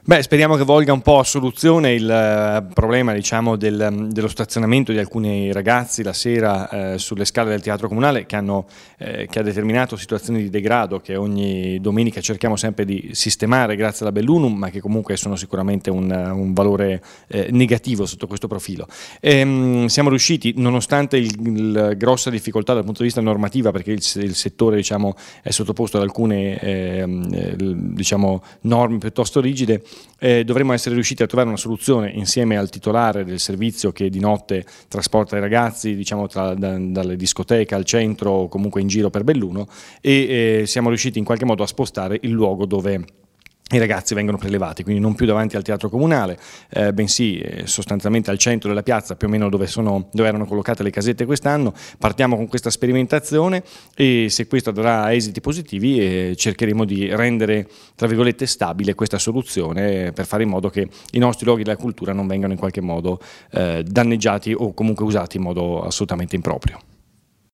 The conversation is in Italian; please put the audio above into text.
Beh, speriamo che volga un po' a soluzione il problema, diciamo, dello stazionamento di alcuni ragazzi la sera sulle scale del Teatro Comunale che ha determinato situazioni di degrado che ogni domenica cerchiamo sempre di sistemare grazie alla Bellunum, ma che comunque sono sicuramente un valore negativo sotto questo profilo. Siamo riusciti, nonostante il grossa difficoltà dal punto di vista normativa, perché il settore, diciamo, è sottoposto ad alcune diciamo, norme piuttosto rigide, dovremmo essere riusciti a trovare una soluzione insieme al titolare del servizio che di notte trasporta i ragazzi, diciamo, dalle discoteche al centro o comunque in giro per Belluno, e siamo riusciti in qualche modo a spostare il luogo dove i ragazzi vengono prelevati, quindi non più davanti al Teatro Comunale, bensì sostanzialmente al centro della piazza, più o meno dove erano collocate le casette quest'anno. Partiamo con questa sperimentazione e se questo darà esiti positivi cercheremo di rendere, tra virgolette, stabile questa soluzione per fare in modo che i nostri luoghi della cultura non vengano in qualche modo danneggiati o comunque usati in modo assolutamente improprio.